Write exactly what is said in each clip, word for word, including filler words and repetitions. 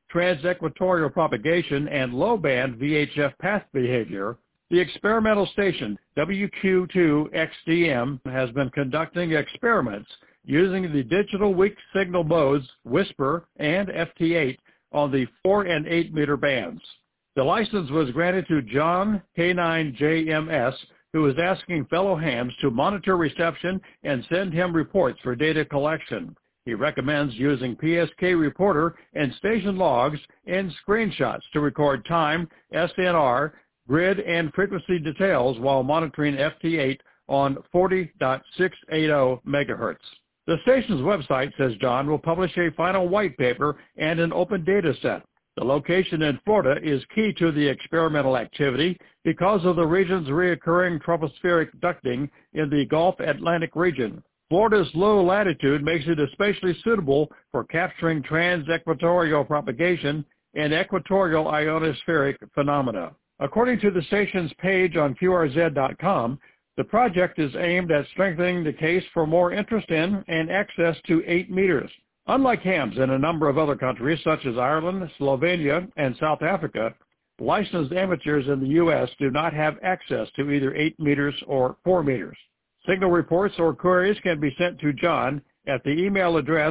trans-equatorial propagation and low-band V H F path behavior, the experimental station W Q two X D M has been conducting experiments using the digital weak signal modes WHISPER and F T eight on the four and eight meter bands. The license was granted to John K nine J M S, who is asking fellow hams to monitor reception and send him reports for data collection. He recommends using P S K Reporter and station logs and screenshots to record time, S N R, grid, and frequency details while monitoring F T eight on forty point six eight zero megahertz. The station's website, says John, will publish a final white paper and an open data set. The location in Florida is key to the experimental activity because of the region's reoccurring tropospheric ducting in the Gulf Atlantic region. Florida's low latitude makes it especially suitable for capturing trans-equatorial propagation and equatorial ionospheric phenomena. According to the station's page on Q R Z dot com, the project is aimed at strengthening the case for more interest in and access to eight meters. Unlike hams in a number of other countries such as Ireland, Slovenia, and South Africa, licensed amateurs in the U S do not have access to either eight meters or four meters. Signal reports or queries can be sent to John at the email address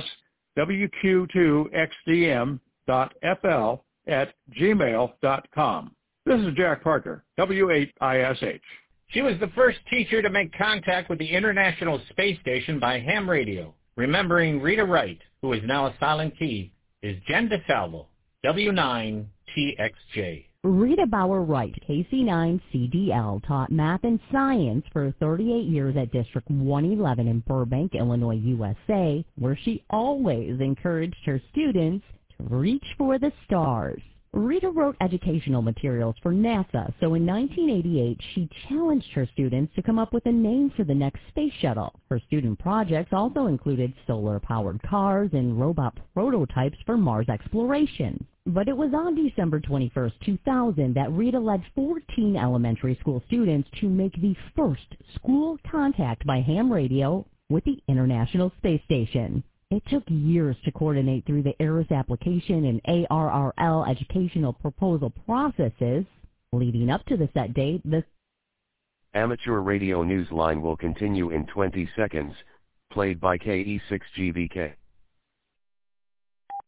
W Q two X D M dot F L at gmail dot com. This is Jack Parker, W eight I S H. She was the first teacher to make contact with the International Space Station by ham radio. Remembering Rita Wright, who is now a silent key, is Jen DeSalvo, W nine T X J. Rita Bauer Wright, K C nine C D L, taught math and science for thirty-eight years at District one eleven in Burbank, Illinois, U S A, where she always encouraged her students to reach for the stars. Rita wrote educational materials for NASA, so in nineteen eighty-eight she challenged her students to come up with a name for the next space shuttle. Her student projects also included solar-powered cars and robot prototypes for Mars exploration. But it was on December twenty-first, two thousand that Rita led fourteen elementary school students to make the first school contact by ham radio with the International Space Station. It took years to coordinate through the A R I S application and A R R L educational proposal processes. Leading up to the set date, the Amateur Radio Newsline will continue in twenty seconds, played by K E six G V K.